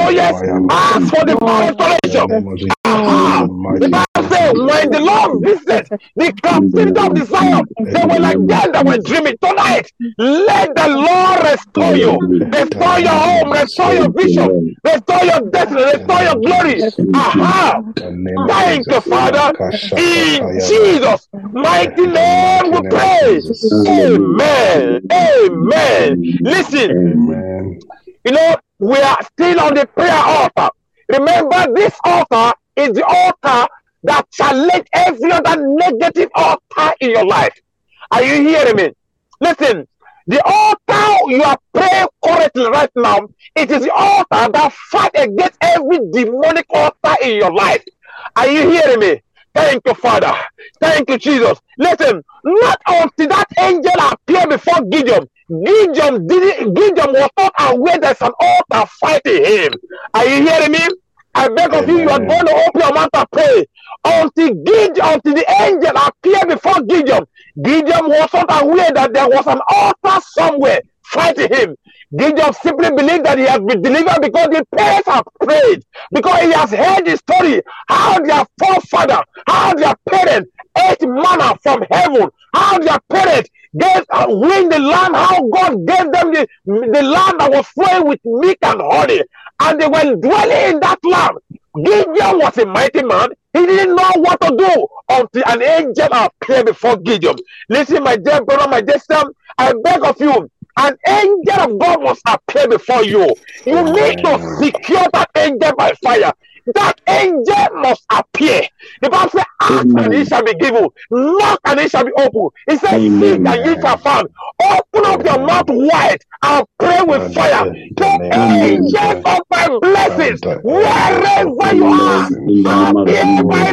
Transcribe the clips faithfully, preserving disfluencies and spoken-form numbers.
Oh yes, ask for divine restoration. Ah, the Bible says when the Lord visited the captivity of the Zion, they were like them that were dreaming. Tonight, let the Lord restore you, restore your home, restore your vision, restore your destiny, restore your glory. Aha! Thank you, Father. In Jesus' mighty name we pray. Amen. Amen. Listen, you know, we are still on the prayer altar. Remember, this altar is the altar that challenge every other negative altar in your life. Are you hearing me? Listen, the altar you are praying correctly right now, it is the altar that fight against every demonic altar in your life. Are you hearing me? Thank you, Father. Thank you, Jesus. Listen, not until that angel appeared before Gideon, Gideon didn't, Gideon was not aware there's an altar fighting him. Are you hearing me? I beg of you, you are going to open your mouth and pray. Until Gideon, until the angel appeared before Gideon, Gideon was not aware that there was an altar somewhere fighting him. Gideon simply believed that he has been delivered because the parents have prayed, because he has heard the story, how their forefather, how their parents ate manna from heaven, how their parents gave uh, win the land, how God gave them the, the land that was flowing with milk and honey, and they were dwelling in that land. Gideon was a mighty man. He didn't know what to do until an angel appeared before Gideon. Listen, my dear brother, my dear son, I beg of you, an angel of God must appear before you. You need to secure that angel by fire. That angel must appear. The Bible says, ask and it shall be given, knock and it shall be open. It says, seek and ye shall find. Open up your mouth wide and pray with fire. The angels of my blessings, wherever you are, appear by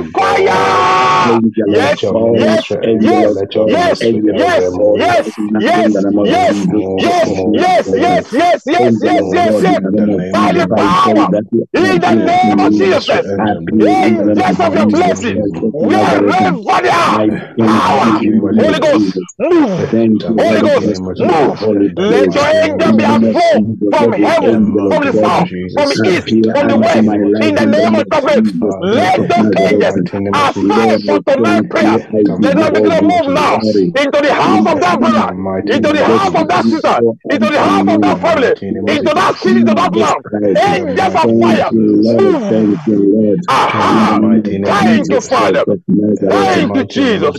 fire. Yes, yes, yes, yes, yes, yes, yes, yes, yes, yes, yes, yes, yes, yes, yes. By the power, in the name of Jesus. Jesus, angels of your blessing, wherever they are, power, Holy Ghost, move, Holy Ghost, move. Let your angel be afloat from heaven, from the south, from the east, from the west, in the name of Jesus. Let those angels assign for tonight prayer. Let them begin to move now into the house of that brother, into the house of that sister, into the house of that family, into that city, into that land. Angels of fire, move. Aha! Thank you, Father. Thank you, Jesus.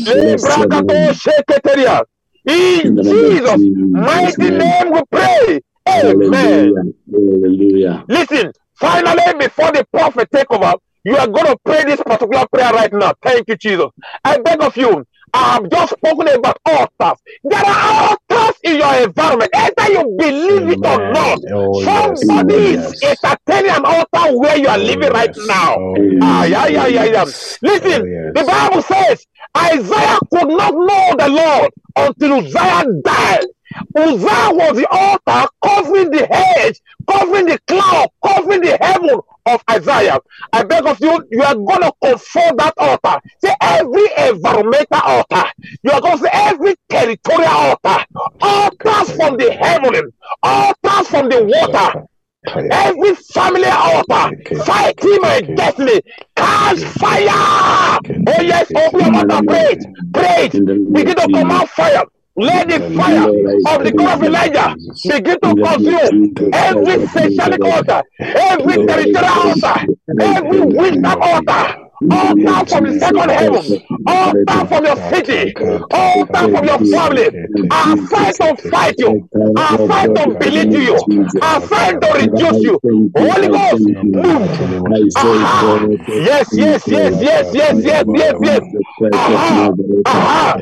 In Jesus' mighty name we pray. Amen. Listen, finally, before the prophet take over, you are going to pray this particular prayer right now. Thank you, Jesus. I beg of you, I have just spoken about altars. There are altars in your environment, either you believe it or not. Oh, somebody yes. is entertaining an altar where you are oh, living right yes. now. Oh, ah, yeah, yeah, yeah, yeah. Listen, oh, yes. the Bible says Isaiah could not know the Lord until Uzziah died. Uzziah was the altar covering the hedge, covering the cloud, covering the heaven of Isaiah. I beg of you, you are going to confront that altar. Say every environmental altar. You are going to say every territorial altar. Altars from the heaven, altars from the water. Every family altar fighting my destiny, catch fire. Oh yes, open your mouth and pray it. Pray it. Begin to command fire. Let the fire of the God of Elijah begin to consume every satanic altar, every territorial altar, every wisdom altar. Altar from the second heaven, altar from your city, altar from your family. I fight to fight you, I fight to belittle you, I fight to reduce you. Holy Ghost, move. Aha. Yes, yes, yes, yes, yes, yes, yes, yes. Aha. Aha.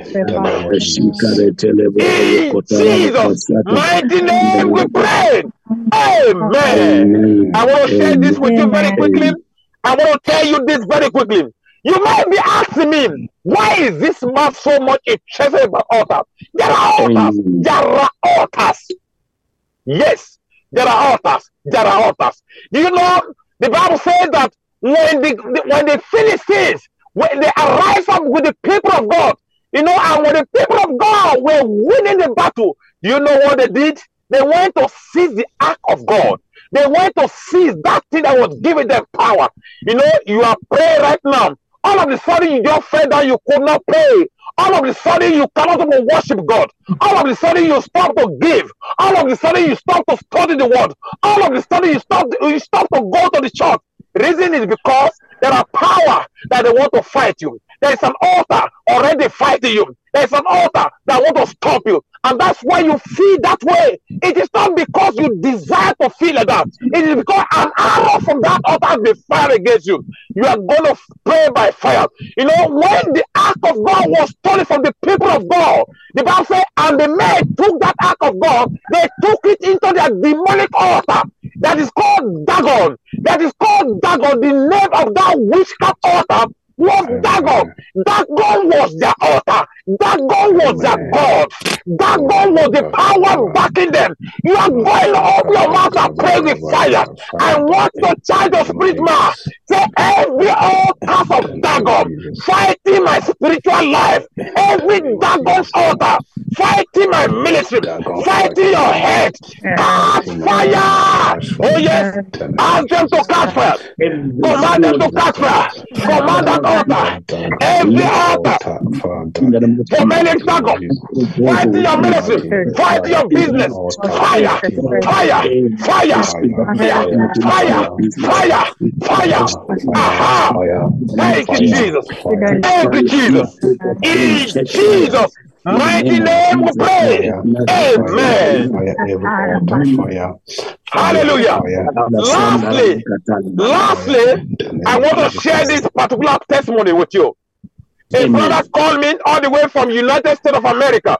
In Jesus' mighty name we pray. Amen. I want to share this with you very quickly. I want to tell you this very quickly. You might be asking me, why is this man so much interested about altars? There are altars. There are altars. Yes, there are altars. There are altars. Do you know, the Bible says that when the, when the Philistines, when they arise up with the people of God, you know, and when the people of God were winning the battle, do you know what they did? They went to seize the ark of God. They went to seize that thing that was giving them power. You know, you are praying right now. All of a sudden, you just fell down, you could not pray. All of a sudden, you cannot even worship God. All of a sudden, you stop to give. All of a sudden, you stop to study the word. All of a sudden, you stop, you stop to go to the church. The reason is because there are power that they want to fight you. There is an altar already fighting you. There is an altar that want to stop you. And that's why you feel that way. It is not because you desire to feel like that. It is because an arrow from that altar has been fired against you. You are going to pray by fire. You know, when the ark of God was stolen from the people of God, the Bible says, and the men took that ark of God, they took it into their demonic altar. That is called Dagon. That is called Dagon. The name of that witchcraft altar was Dagon. Dagon was their altar. Dagon was their God. Dagon was the power backing them. You are going to open your mouth and pray with fire. I want to charge the spirit man. Say every altar of Dagon fighting my spiritual life. Every Dagon's altar fighting my ministry. Fighting your head. Catch fire. Oh yes. Ask them to catch fire. Command them to catch fire. Command that altar. Every altar. For many Dagon. Fighting your ministry. Fighting your business. Fire. Fire. Fire. Fire. Fire. Fire. Fire. Aha. Thank you, Jesus. Thank you, Jesus. In Jesus' mighty name we pray. Amen. Hallelujah. Lastly, lastly, I want to share this particular testimony with you. A brother called me all the way from United States of America.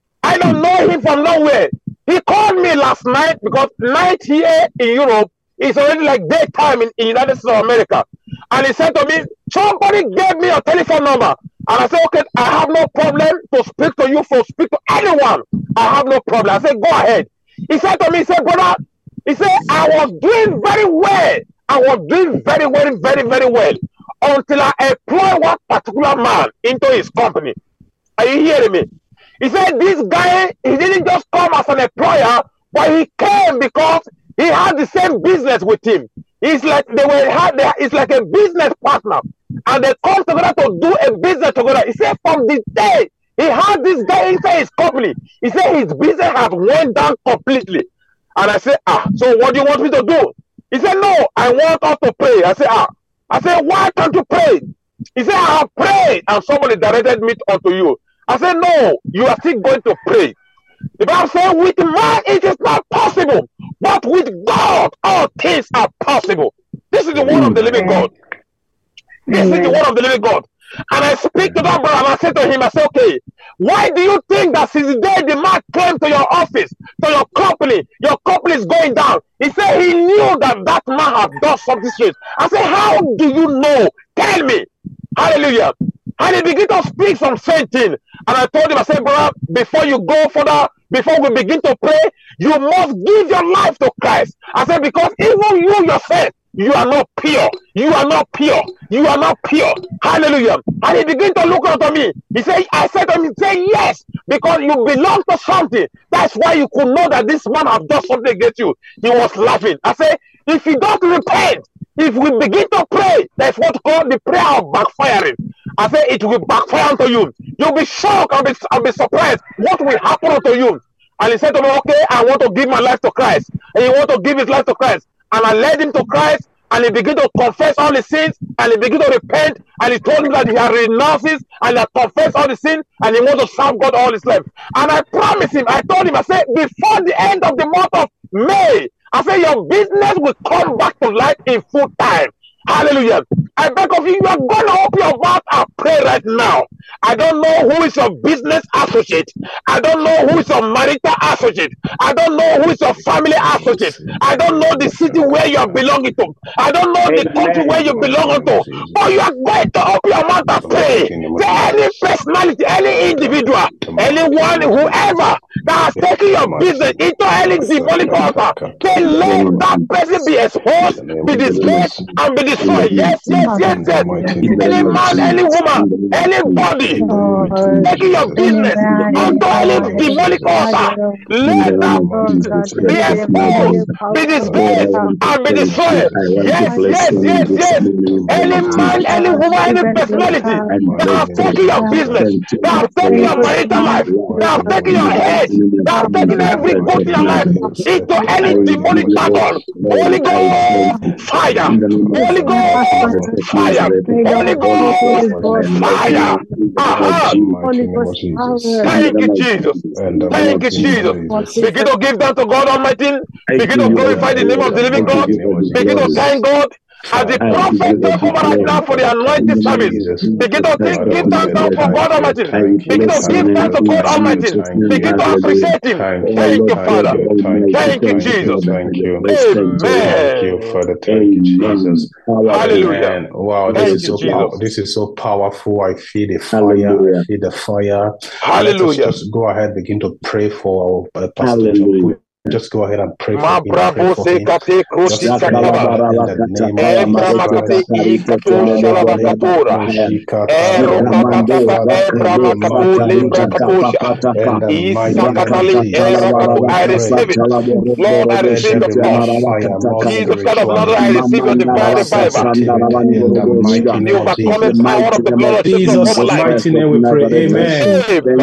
I don't know him from nowhere. He called me last night because night here in Europe is already like daytime in, in United States of America. And he said to me, somebody gave me a telephone number. And I said, okay, I have no problem to speak to you, for speak to anyone. I have no problem. I said, go ahead. He said to me, he said, brother, he said, I was doing very well. I was doing very, very, very, very well until I employed one particular man into his company. Are you hearing me? He said, this guy, he didn't just come as an employer, but he came because he had the same business with him. It's like they were had they, it's like a business partner, and they come together to do a business together. He said from the day he had this guy inside his company, he said his business had went down completely. And I said, ah, so what do you want me to do? He said, no, I want us to pray. I said, ah, I said, why can't you pray? He said, I have prayed, and somebody directed me unto you. I said, no, you are still going to pray. The Bible says, with man it is not possible, but with God all things are possible. This is the word of the living God. This is the word of the living God. And I speak to that brother and I said to him, I said, okay, why do you think that since the day the man came to your office, to your company, your company is going down? He said he knew that that man had done something strange. I said, how do you know? Tell me. Hallelujah. And he began to speak some same thing. And I told him, I said, brother, before you go further, before we begin to pray, you must give your life to Christ. I said, because even you yourself, you are not pure. You are not pure. You are not pure. Hallelujah. And he began to look at me. He said, I said to him, say yes, because you belong to something. That's why you could know that this man has done something against you. He was laughing. I said, if you don't repent, if we begin to pray, that's what called the prayer of backfiring. I say it will backfire onto you. You'll be shocked and be, and be surprised what will happen to you. And he said to me, okay, I want to give my life to Christ. And he want to give his life to Christ. And I led him to Christ, and he began to confess all his sins, and he began to repent, and he told me that he had renounced it, and he had confessed all the sins, and he wants to serve God all his life. And I promised him, I told him, I said, before the end of the month of May, I said, your business will come back to life in full time. Hallelujah. I beg of you, you are going to open your mouth and pray right now. I don't know who is your business associate. I don't know who is your marital associate. I don't know who is your family associate. I don't know the city where you are belonging to. I don't know the country where you belong to. But you are going to open your mouth and pray. To any personality, any individual, anyone, whoever that has taken your business into any demonic altar, then let that person be exposed, be disgraced, and be destroyed. Yes, yes, yes, yes. Any man, any woman, anybody ministry, taking your business onto any demonic altar. Let that be exposed, be disgraced, and be destroyed. Yes, yes, yes, yes. Any man, any woman, any personality that have taken your business, that have taken your marital life, that have taken your head, that have taken every good in your life into any demonic battle. Holy Ghost fire, Holy Ghost fire, Holy Ghost fire. Aha. Thank you, Jesus. Thank you, Jesus. Begin to give that to God Almighty. Begin to glorify the name of the living God. Begin to thank God. As the prophet take over right now for the anointing service, begin to think, give thanks now for God Almighty. Begin to give thanks to God Almighty. Begin to appreciate Him. Thank you, Father. Thank you, Jesus. Thank you. Amen. Thank you, Father. Thank you, Jesus. Hallelujah. Wow, this is so pow- this is so powerful. I feel the fire. I feel the fire. Hallelujah. Let us just go ahead, begin to pray for our uh, Pastor John. Just go ahead and pray for him. Pray for him. Just in the name I receive it. Lord, I receive the blood. Jesus, God of Nazareth, I receive your divine revival. The overcoming power of the blood of Jesus, mighty name we pray. Amen.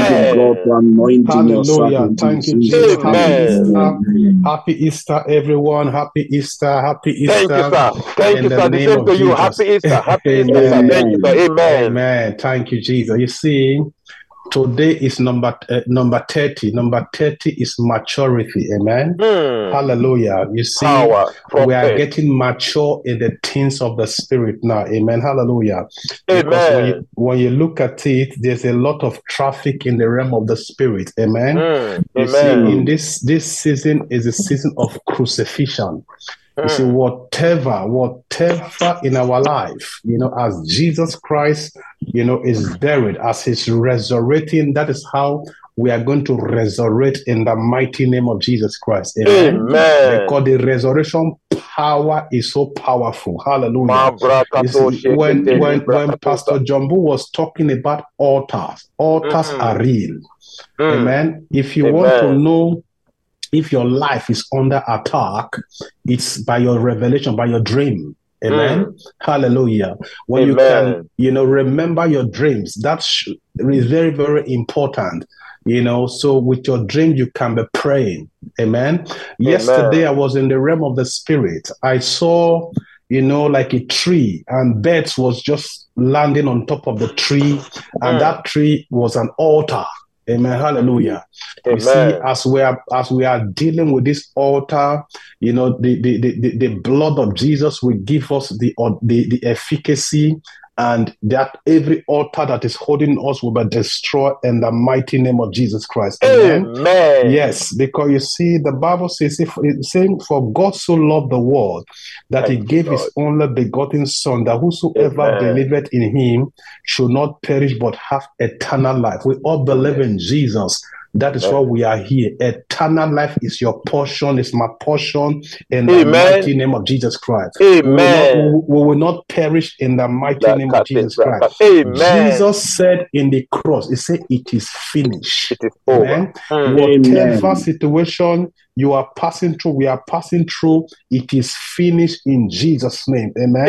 Amen. Hallelujah. Thank you, Jesus. Amen. Happy Easter, everyone. Happy Easter. Happy Easter. Thank you, sir. Thank you, sir. The same to you. Happy Easter. Happy Easter, sir. Thank you, sir. Amen. Amen. Thank you, Jesus. You see, today is number uh, number thirty. Number thirty is maturity. Amen. Mm. Hallelujah. You see, Power, we are getting mature in the things of the Spirit now. Amen. Hallelujah. Because Amen. when you, when you look at it, there's a lot of traffic in the realm of the Spirit. Amen. Mm. You Amen. see, in this this season is a season of crucifixion. You see, whatever, whatever in our life, you know, as Jesus Christ, you know, is buried, as He's resurrecting, that is how we are going to resurrect in the mighty name of Jesus Christ. Amen. Amen. Because the resurrection power is so powerful. Hallelujah. See, when when when Pastor Jumbo was talking about altars, altars mm-hmm. are real. Mm. Amen. If you Amen. want to know if your life is under attack, it's by your revelation, by your dream. Amen. Mm. Hallelujah. When Amen. you can, you know, remember your dreams, that is very, very important. You know, so with your dream, you can be praying. Amen. Amen. Yesterday, I was in the realm of the Spirit. I saw, you know, like a tree, and birds was just landing on top of the tree, and mm. that tree was an altar. Amen. Hallelujah. Amen. You see, as we are as we are dealing with this altar, you know, the the the, the blood of Jesus will give us the the, the efficacy, and that every altar that is holding us will be destroyed in the mighty name of Jesus Christ. Amen. Amen. Yes, because you see, the Bible says, if it's saying, "For God so loved the world that Thank He gave God. His only begotten Son, that whosoever Amen. believeth in Him should not perish but have eternal life." We all believe in Jesus. That is why we are here. Eternal life is your portion, is my portion in the Amen. mighty name of Jesus Christ. Amen. We will not, we will not perish in the mighty that name of Jesus Christ. Amen. Jesus said in the cross, He said, "It is finished." It is over. Mm. Whatever Amen. situation you are passing through, we are passing through, it is finished in Jesus' name. Amen.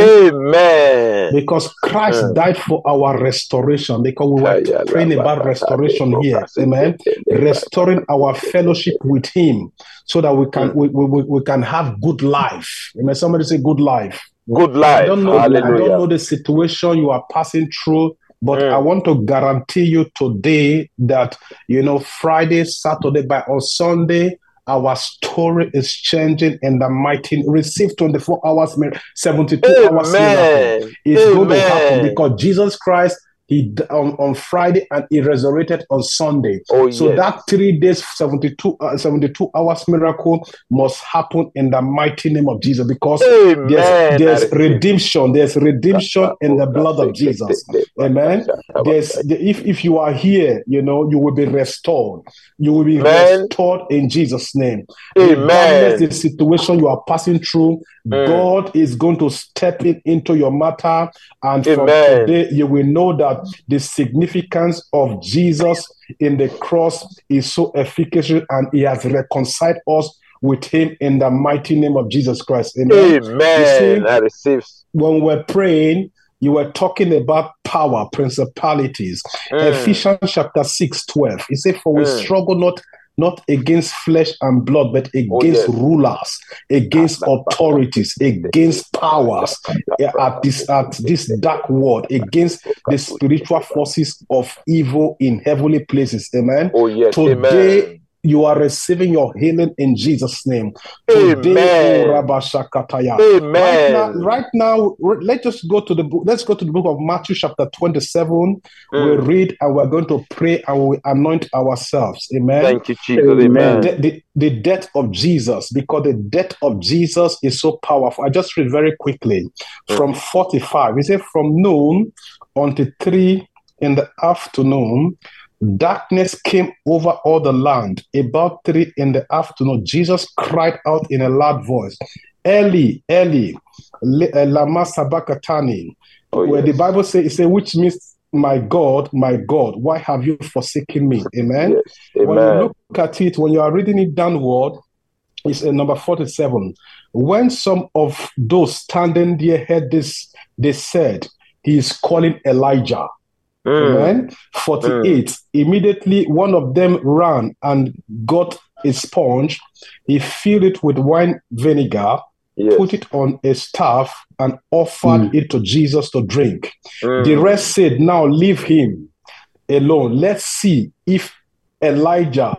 Amen. Because Christ mm. died for our restoration. Because we were praying about restoration here. Amen. Restoring our fellowship with Him so that we can mm. we, we, we can have good life. Amen. Somebody say good life. Good life. I don't know, I don't know the situation you are passing through. But mm. I want to guarantee you today that, you know, Friday, Saturday, by on Sunday, our story is changing in the mighty. Receive twenty-four hours, seventy-two Amen. Hours miracle. It's Amen. Going to happen because Jesus Christ, He on, on Friday and He resurrected on Sunday. Oh, so yes. that three days, seventy-two, uh, seventy-two hours miracle must happen in the mighty name of Jesus because Amen. there's, there's redemption. There's redemption in the blood of Jesus. Amen. There's the, if, if you are here, you know, you will be restored. You will be Amen. Restored in Jesus' name. Amen. Regardless the situation you are passing through, mm. God is going to step in into your matter. And from Amen. Today, you will know that that the significance of Jesus in the cross is so efficacious, and he has reconciled us with him in the mighty name of Jesus Christ. Amen. Amen. See, I receive. When we're praying, you were talking about power, principalities. Mm. Ephesians chapter six, twelve. It says, for we mm. struggle not not against flesh and blood, but against oh, yes. rulers, against authorities, against powers at this at this dark world, against the spiritual forces of evil in heavenly places. Amen. Oh, yes. Today, Amen. You are receiving your healing in Jesus' name. Amen. Today, oh, Amen. Right now, right now, let's just go to the book. Let's go to the book of Matthew, chapter twenty-seven. Mm. We read and we're going to pray and we anoint ourselves. Amen. Thank you, Jesus. Amen. The, the, the death of Jesus, because the death of Jesus is so powerful. I just read very quickly mm. from forty-five. It says, from noon until three in the afternoon, darkness came over all the land. About three in the afternoon, Jesus cried out in a loud voice, Eli, Eli, lama sabachthani. Oh, where yes. the Bible says, it says, which means, my God, my God, why have you forsaken me? Amen. Yes. Amen. When you look at it, when you are reading it downward, it's in number forty-seven. When some of those standing there heard this, they said, he is calling Elijah. Mm. Amen. forty-eight. Mm. Immediately, one of them ran and got a sponge. He filled it with wine vinegar, yes. put it on a staff, and offered mm. it to Jesus to drink. Mm. The rest said, now leave him alone. Let's see if Elijah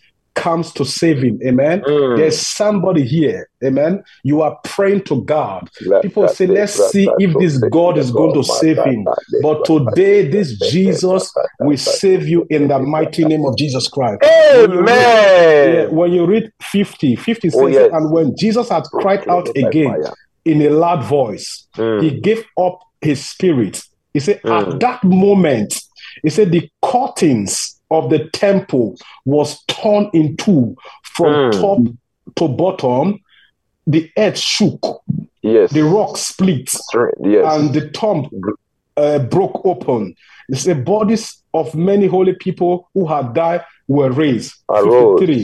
comes to save him. Amen. Mm. There's somebody here. Amen. You are praying to God. Let People say, let's see if this God is going to save him. But today, this Jesus will save you in the mighty name of Jesus Christ. Amen. When you read, yeah, when you read fifty, fifty says, oh, yes. and when Jesus had cried out again in a loud voice, mm. he gave up his spirit. He said, mm. at that moment, he said, the curtains of the temple was torn in two from mm. top to bottom. The earth shook. Yes. The rock split. Yes. And the tomb uh, broke open. It's the bodies of many holy people who had died were raised. fifty-three.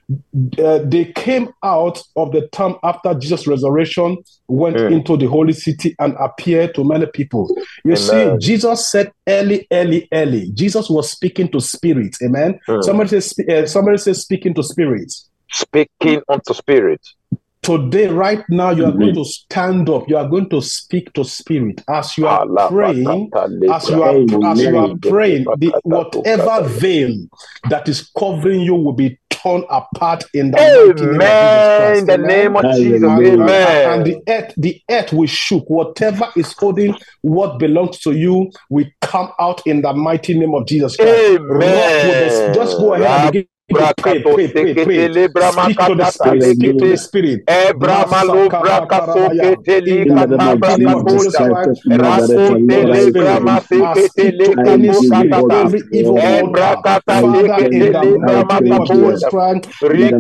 Uh, they came out of the tomb after Jesus' resurrection, went mm. into the holy city and appeared to many people. You Amen. See, Jesus said, Eli, Eli, Eli. Jesus was speaking to spirits. Amen. Mm. Somebody says, uh, somebody says, speaking to spirits. Speaking unto spirits. Today, right now, you are mm-hmm. going to stand up. You are going to speak to spirit as you are Allah, praying. As you are, as you are praying, the, whatever veil that is covering you will be torn apart in the Amen. Name of Jesus Christ. In the name of Jesus. And, Amen. And the earth, the earth will shook. Whatever is holding what belongs to you will come out in the mighty name of Jesus Christ. Amen. Just go ahead and begin. Pray, pray, pray, pray, pray. Speak to the spirit. Speak to the spirit. In the mighty name of Jesus Christ, any spirit, every evil altar, Father, in the mighty name of Jesus Christ, in the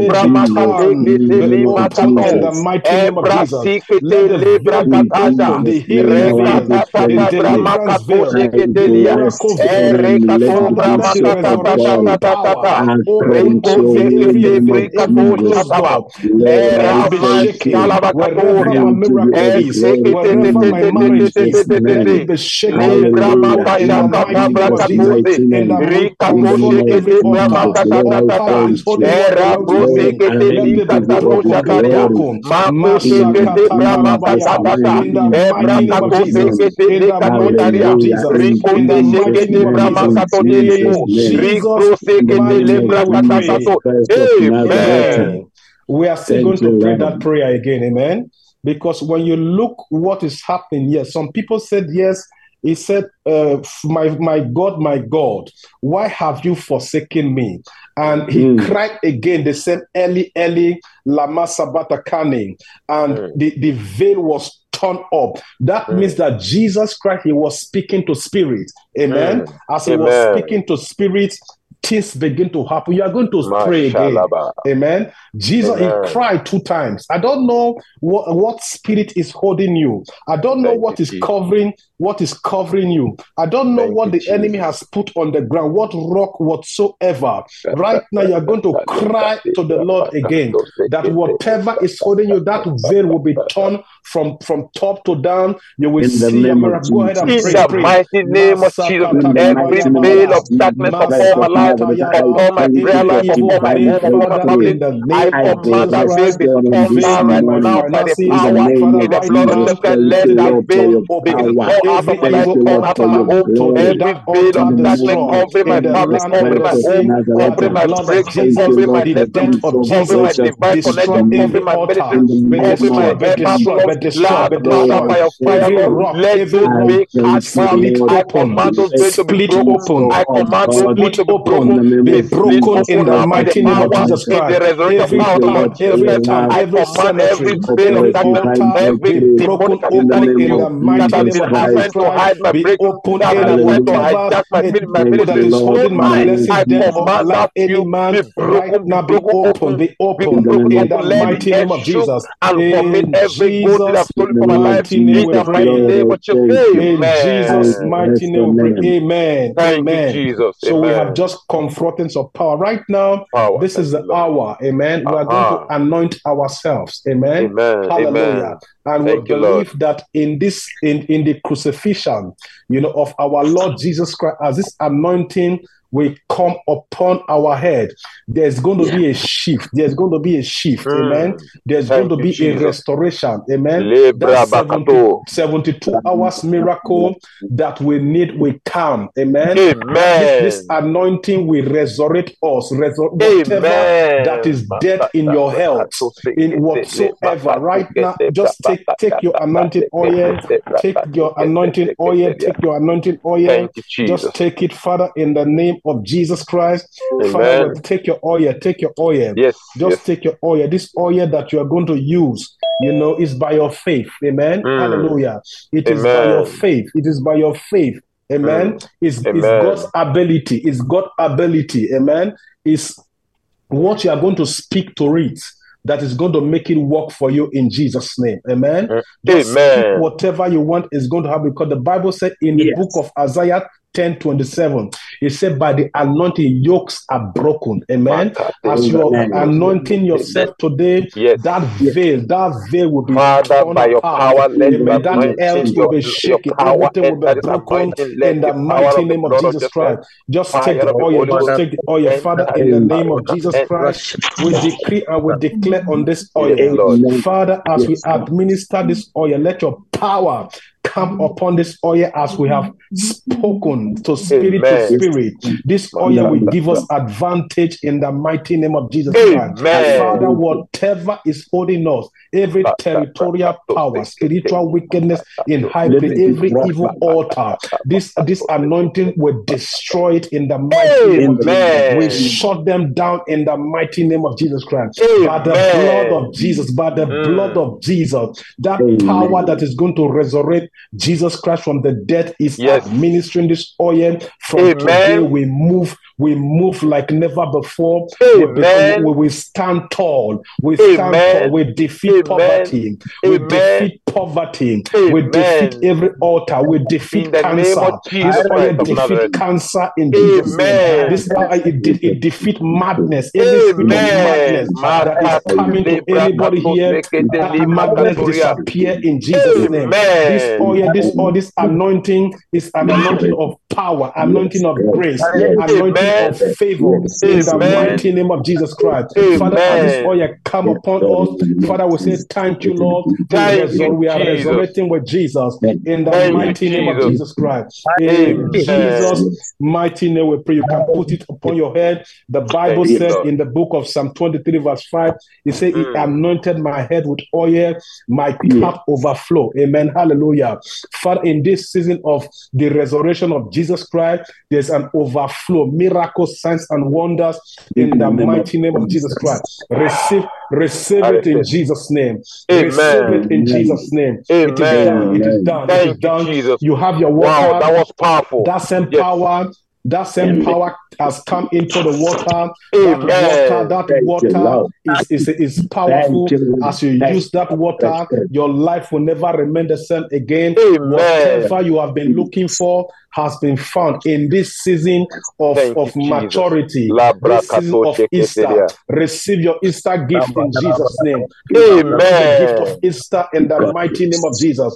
mighty name of Jesus, let the veil be open, the healing veil, the deliverance veil, the miracle veil, Father, let the resurrection power open every closed door. Let it be shaken. Wherever my miracle is, wherever my marriage is, let it be shaken. In the mighty name of Jesus, in the mighty every altar, power is holding what belongs to me. Let it be broken, be broken. In the mighty name of Jesus, in the mighty name of Jesus, in the mighty name of Jesus, Jesus, Amen. We are still going to pray that prayer again, amen. Because when you look what is happening, yes, some people said yes. He said, uh, my, my God, my God, why have you forsaken me? And he mm. cried again. They said, Eli, Eli, lama sabachthani. And mm. the, the veil was torn up. That mm. means that Jesus Christ, he was speaking to spirits. Amen. Mm. As he Amen. was speaking to spirits, things begin to happen. You are going to pray again. Amen. Jesus, Amen. He cried two times. I don't know what, what spirit is holding you. I don't know Thank what is Jesus. covering what is covering you. I don't know Thank what the Jesus. enemy has put on the ground, what rock whatsoever. Right now, you are going to cry to the Lord again that whatever is holding you, that veil will be torn from, from top to down. You will in see a miracle. Go ahead and in pray. the pray. mighty name of Jesus, every veil of darkness upon my life, upon my prayer life, upon my home, upon my family, I command that veil be torn down right now by the power in the blood of Jesus Christ. Let that veil be torn out of my life, torn out of my home. Every veil of darkness covering my family, covering my home, covering my breakthrough, covering my destiny, covering my divine connection, covering my ministry, covering my blood, Father, by your fire, Lord, let those veils catch fire. I command those veils to be broken. I command those veils to be broken. Be broken in the mighty name of Jesus in the Christ. resurrection power of the Lord Jesus Christ. I command every veil of darkness, every demonic satanic veil that has been assigned to hide my breakthrough, that has been assigned to hijack my ministry. That is holding my blessing dead or alive. Any man right now be open, be open in the mighty name of Jesus. And vomit every good that I've stolen from my life. In the mighty name of Jesus. In Jesus' mighty name we pray. Amen. Thank Amen. you, Jesus. So Amen. we have just confrontings of power. Right now, power. This Thank is the you, hour. Amen. Uh-huh. We are going to anoint ourselves. Amen. Amen. Hallelujah. Amen. And Thank we you, believe Lord. that in this, in, in the crucifixion, you know, of our Lord Jesus Christ, as this anointing will come upon our head, there's going to yeah. be a shift. There's going to be a shift. Mm. Amen. There's Thank going to be Jesus. a restoration. Amen. That seventy, seventy-two hours miracle that we need will come. Amen. Amen. This, this anointing will resurrect us. Resur- whatever Amen. that is dead in your health, in whatsoever. Right now, just take take your anointing oil. Take your anointing oil. Take your anointing oil. Thank you, Jesus. Just take it, Father, in the name of Jesus Christ. Amen. Father, take your oil, take your oil. Yes. Just yes. take your oil. This oil that you are going to use, you know, is by your faith. Amen. Mm. Hallelujah. It Amen. Is by your faith. It is by your faith. Amen. Mm. It's, Amen. It's God's ability. It's God's ability. Amen. It's what you are going to speak to it that is going to make it work for you in Jesus' name. Amen. Mm. Just Amen. speak whatever you want is going to happen, because the Bible said in the yes. book of Isaiah ten twenty-seven, it said, by the anointing, yokes are broken. Amen. As you are anointing yourself today, yes. that veil, that veil will be Father, torn by your apart. power, let Amen. That earth will be shaken. Everything will be broken in the mighty name of Jesus Christ. Just take the oil. Just take the oil. Father, in the name of Jesus Christ, we decree and we declare on this oil. Father, as we administer this oil, let your power come upon this oil as we have spoken to spirit Amen. To spirit. This oil will give us advantage in the mighty name of Jesus Christ. And Father, whatever is holding us, every territorial power, spiritual wickedness in high place, every evil altar, this, this anointing will destroy it in the mighty name of Jesus. We shut them down in the mighty name of Jesus Christ. Amen. By the blood of Jesus, by the mm. blood of Jesus, that Amen. Power that is going to resurrect Jesus Christ from the dead is yes. administering this oil. From Amen. Today we move, we move like never before. We, become, we, we stand tall. We stand Amen. Tall. We defeat Amen. Poverty. We Amen. Defeat poverty. Amen. We defeat every altar. We defeat cancer. This oil defeat cancer in Jesus' name. This oil it, de- it defeat madness. Every spirit of madness that is coming to anybody here, that madness disappear in Jesus' name. This oil, this oil, this anointing is an anointing of power, anointing of grace, anointing of favor in the mighty name of Jesus Christ. Father, as this oil come upon us, Father, we say thank you, Lord. Resur- we are resurrecting with Jesus in the Thank mighty you, name of Jesus Christ. In Jesus' mighty name we pray. You can put it upon your head. The Bible Thank said in the book of Psalm twenty-three verse five, it said, mm. He anointed my head with oil, my cup overflow. Amen. Hallelujah. Father, in this season of the resurrection of Jesus Christ, there's an overflow, miracles, signs, and wonders in the mighty name of Jesus Christ. Receive, receive it in Jesus' name. Amen. Receive it in Jesus' name. Amen. It is done. It is done. Thank it is done. You, Jesus. You have your water. Wow, that was powerful. That same yes. power That same power has come into the water. That water, that water is, is, is powerful. As you use that water, your life will never remain the same again. Amen. Whatever you have been looking for has been found in this season of, of maturity, this season of Easter. Receive your Easter gift in Jesus' name. Amen. The gift of Easter in the mighty name of Jesus.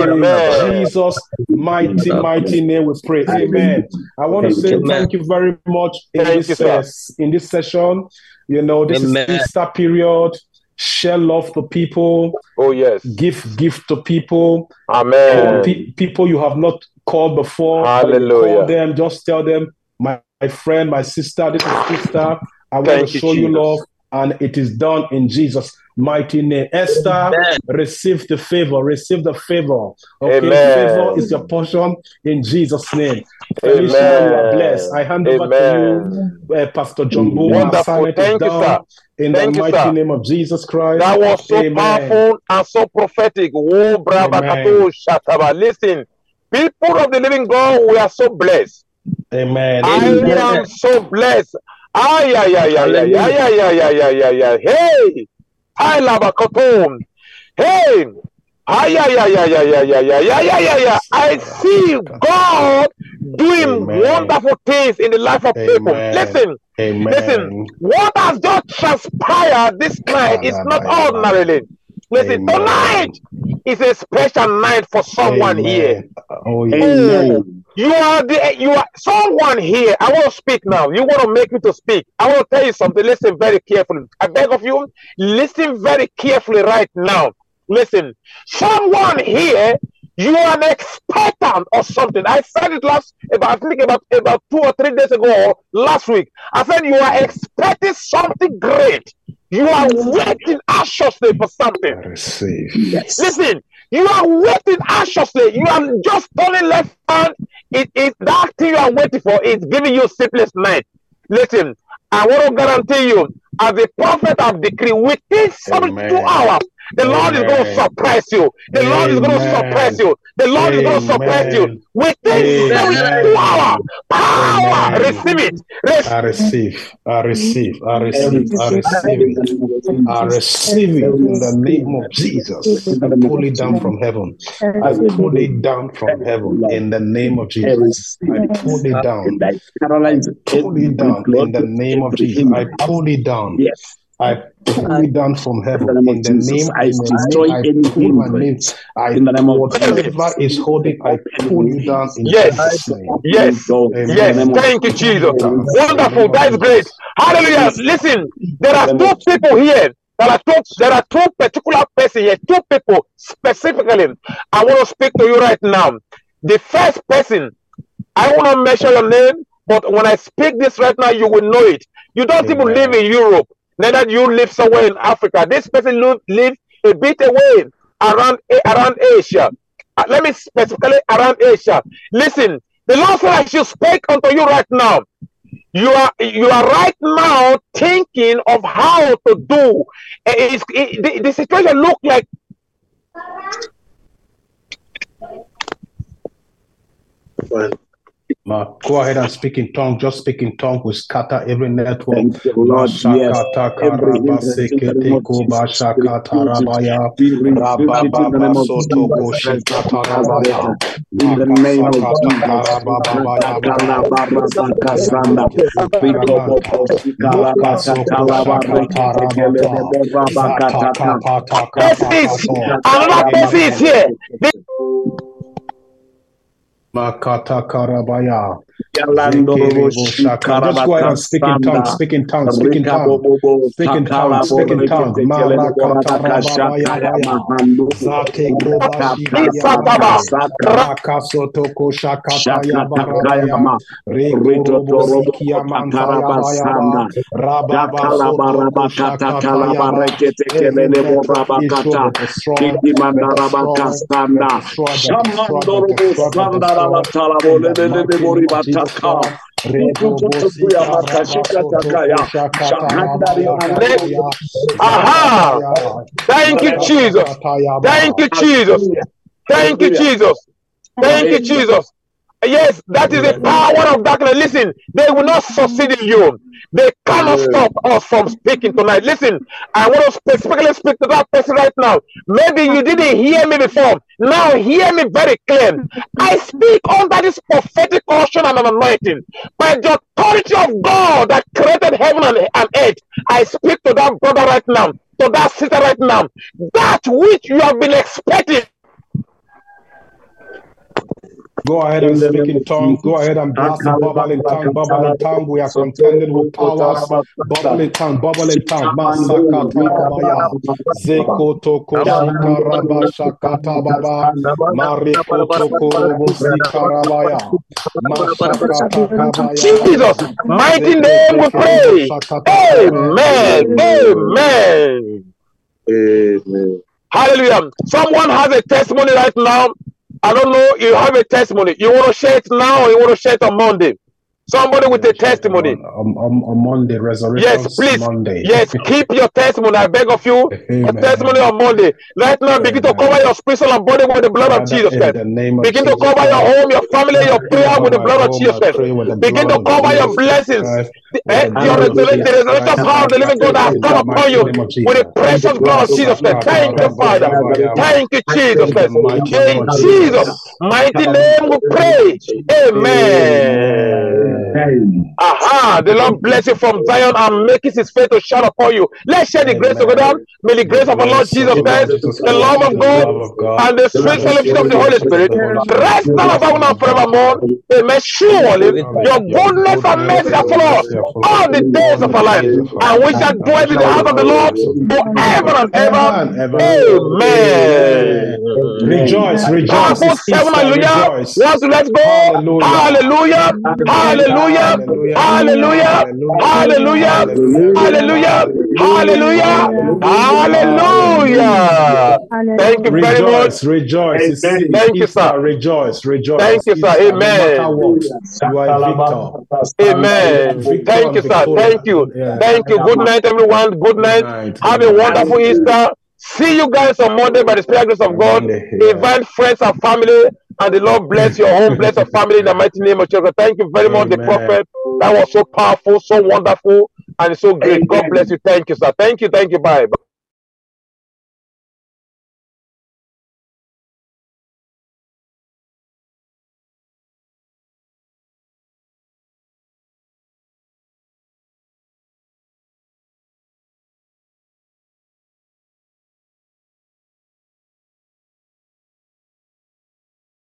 Amen. In Jesus' mighty, mighty name we pray. Amen. I want to say thank you very much in thank this you, uh, in this session. You know, this Amen. is Easter period. Share love to people. Oh yes. Give gift to people. Amen. Pe- people you have not called before. Hallelujah. Call them. Just tell them, my, my friend, my sister, this is Sister. I want Thank to show you, you love, and it is done in Jesus' mighty name. Esther, Amen. receive the favor. Receive the favor. Okay, Amen. favor is your portion in Jesus' name. Felicia, Amen. you are blessed. I hand over Amen. to you, uh, Pastor Jumbo. Wonderful. Thank you, sir. In Thank the you, mighty sir. name of Jesus Christ. That was so Amen. powerful and so prophetic. Oh, brava, kato, shataba. Listen, people of the living God, we are so blessed. Amen. I Amen. am so blessed. Ay, ay, ay, ay, ay, ay, ay, ay, ay, ay, ay, ay. Hey, I love a cotton. Hey, ay, ay, ay, ay, ay, ay, ay, ay, ay, ay, ay. I see God doing Amen. wonderful things in the life of Amen. people. Listen, Amen. listen. What has just transpired this night is not ordinarily. Listen, Amen. tonight is a special night for someone Amen. here. Oh, yeah. Amen. You are the you are someone here. I want to speak now. You want to make me to speak. I want to tell you something. Listen very carefully. I beg of you, listen very carefully right now. Listen, someone here, you are an expectant or something. I said it last about I think about about two or three days ago or last week. I said you are expecting something great. You are waiting anxiously for something. Receive. Yes. Listen, you are waiting anxiously. You are just turning left hand. It is that thing you are waiting for. It's giving you sleepless night. Listen, I want to guarantee you, as the prophet have decreed, within seventy-two hours, the Amen. Lord is going to surprise you. The Amen. Lord is going to surprise you. The Lord Amen. Is going to surprise you. Within seventy-two hours, power, Amen. Receive it. Receive. I receive. I receive. I receive. I receive it. I receive it in the name of Jesus. I pull it down from heaven. I pull it down from heaven in the name of Jesus. I pull it down. I pull it down in the name of Jesus. I pull it down. Yes. I pull it down from heaven in the name. I destroy anything. My name. I in the name of whatever is holding. I pull it down in yes. Jesus' name. Yes. Amen. Yes. Thank you, Jesus. Wonderful. That is great. Hallelujah. Listen, there are two people here. There are two. There are two particular persons here. Two people specifically. I want to speak to you right now. The first person. I want to mention your name, but when I speak this right now, you will know it. You don't Amen. Even live in Europe. Neither do you live somewhere in Africa. This person live, live a bit away around around Asia. Uh, let me specifically around Asia. Listen, the Lord said I should speak unto you right now. You are you are right now thinking of how to do. It, it, the, the situation look like. Well, Now, go ahead and speak in tongue. Just speak in tongue. We scatter every network. Thank you, Lord. Yes. Every hindrance in the name of Jesus. In the name of Jesus. Makata Karabaya. Just go ahead and speak in tongues, speak in tongues, speak in tongues, speak in tongues, speak in tongues. Marakata Rabaya. Zate Koba Rakasoto Koshakataya Barabaya. Reko Sikia Mantaya Baya. Rababa Soto Koshakataya Barabaya. Aha! Thank you, Jesus. Thank you, Jesus. Thank you, Jesus. Thank you, Jesus. Yes, that is the power of darkness. Listen, they will not succeed in you. They cannot stop us from speaking tonight. Listen, I want to specifically speak to that person right now. Maybe you didn't hear me before. Now hear me very clear. I speak under this prophetic caution and an anointing. By the authority of God that created heaven and, and earth, I speak to that brother right now, to that sister right now. That which you have been expecting. Go ahead and speak in tongues. Go ahead and blast the bubble in tongue, bubble in tongue. We are contending with powers. Bubble in tongue, bubble in tongue. Masaka Tabaya. Zeko Toko Shikaraba Shakata Baba. Mariko Toko Robosi Karabaya. Jesus, mighty name we pray. Amen. Amen. Amen. Hallelujah. Someone has a testimony right now. I don't know, you have a testimony. You want to share it now or you want to share it on Monday? Somebody with a testimony. On, on, on Monday, resurrection. Yes, please. Monday. Yes, keep your testimony. I beg of you. A testimony on Monday. Right now, begin to cover your spiritual and body with the blood of Jesus Christ. Begin to cover your home, your family, your prayer with the blood of Jesus Christ. Begin to cover your blessings. Your resurrection power of the living God has come upon you with the precious blood of Jesus Christ. Thank you, Father. Thank you, Jesus Christ. In Jesus' mighty name we pray. Amen. Aha, the Lord bless you from Zion and make his face to shine upon you. Let's share the grace together. May the grace of our Lord Jesus Christ, the love of God, and the sweet fellowship of the Holy Spirit rest now and forevermore. Amen. Surely your goodness and mercy shall follow us all the days of our life, and we shall dwell in the house of the Lord forever and ever. Amen. Rejoice, rejoice. Hallelujah. Let's go. Hallelujah. Hallelujah. Hallelujah. Hallelujah. Hallelujah. Hallelujah. Hallelujah. Thank you very much. Rejoice. Thank you, sir. Rejoice. Rejoice. Thank you, sir. Amen. You are a victor. Amen. Thank you, sir. Thank you. Thank you. Good night, everyone. Good night. Have a wonderful Easter. See you guys on Monday by the Spirit grace of God. Invite friends and family. And the Lord bless your home, bless your family in the mighty name of Jesus. Thank you very much, the prophet. That was so powerful, so wonderful, and so great. God bless you. Thank you, sir. Thank you. Thank you. Bye.